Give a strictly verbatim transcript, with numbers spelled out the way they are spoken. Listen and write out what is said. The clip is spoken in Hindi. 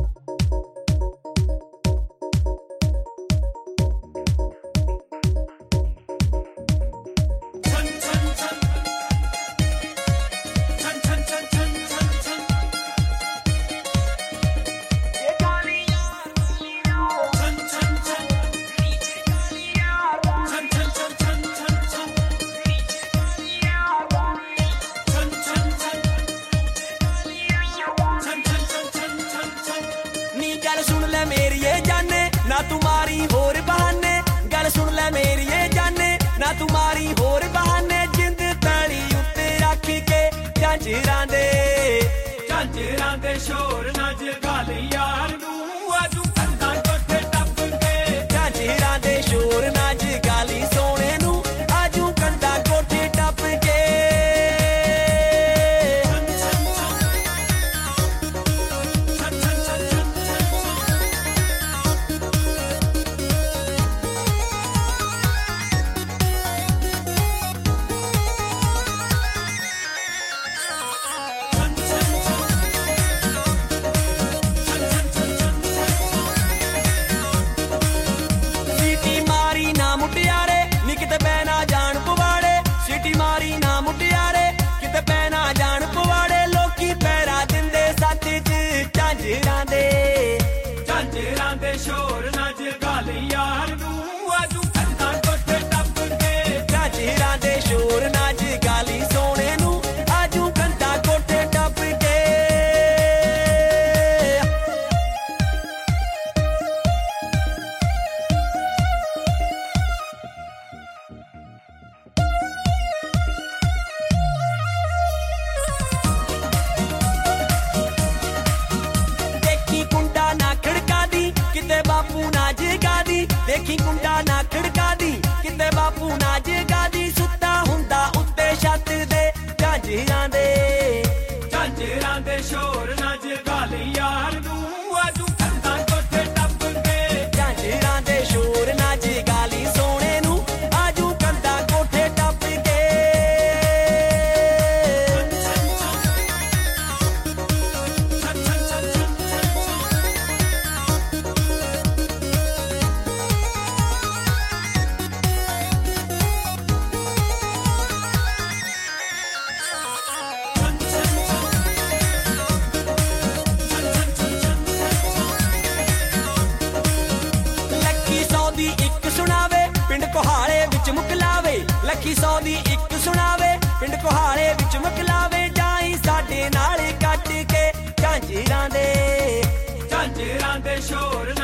गल सुन ले मेरिए जाने ना तुम्हारी होर बहाने, गल सुन ले मेरिए जाने ना तुम्हारी होर बहाने। जिंद तली उत्ते रख के झांझरां दे झांझरां दे शोर ना जगाल यार नू आजू कंधां कोठे टप के। झांझरां दे शोर ना जगाली सोने नू आजू कंधां कोठे टप के। मुटियारे नी किते पैना जान पवाड़े, सीटी मारी ना मुटियारे किते पैना जान पवाड़े। लोकी पैरा दिंदे सच च झांझरां दे झांझरां दे शोर ना जगाल यार नू आजू कंधां कोठे टप के। झांझरां दे शोर ना जगाली सोने नू आजू कंधां कोठे टप के। किते बापू ना जगा दी, देखी कुंडा ना खड़का दी किते बापू ना जगा दी। सुत्ता हुंदा उत्ते छत दे झांझरां दे झांझरां दे शोर ना जगाल यार नू आजू कंधां कोठे टप के। झांझरां दे शोर ना जगाली सोने नू आजू कंधां कोठे टप के। इक सुनावे पिंड कोहाड़े विच मुकलावे, लखी सौ दी इक सुनावे पिंड कोहाड़े विच मुकलावे। जाई साडे नाल कट के झांझरां दे झांझरां दे शोर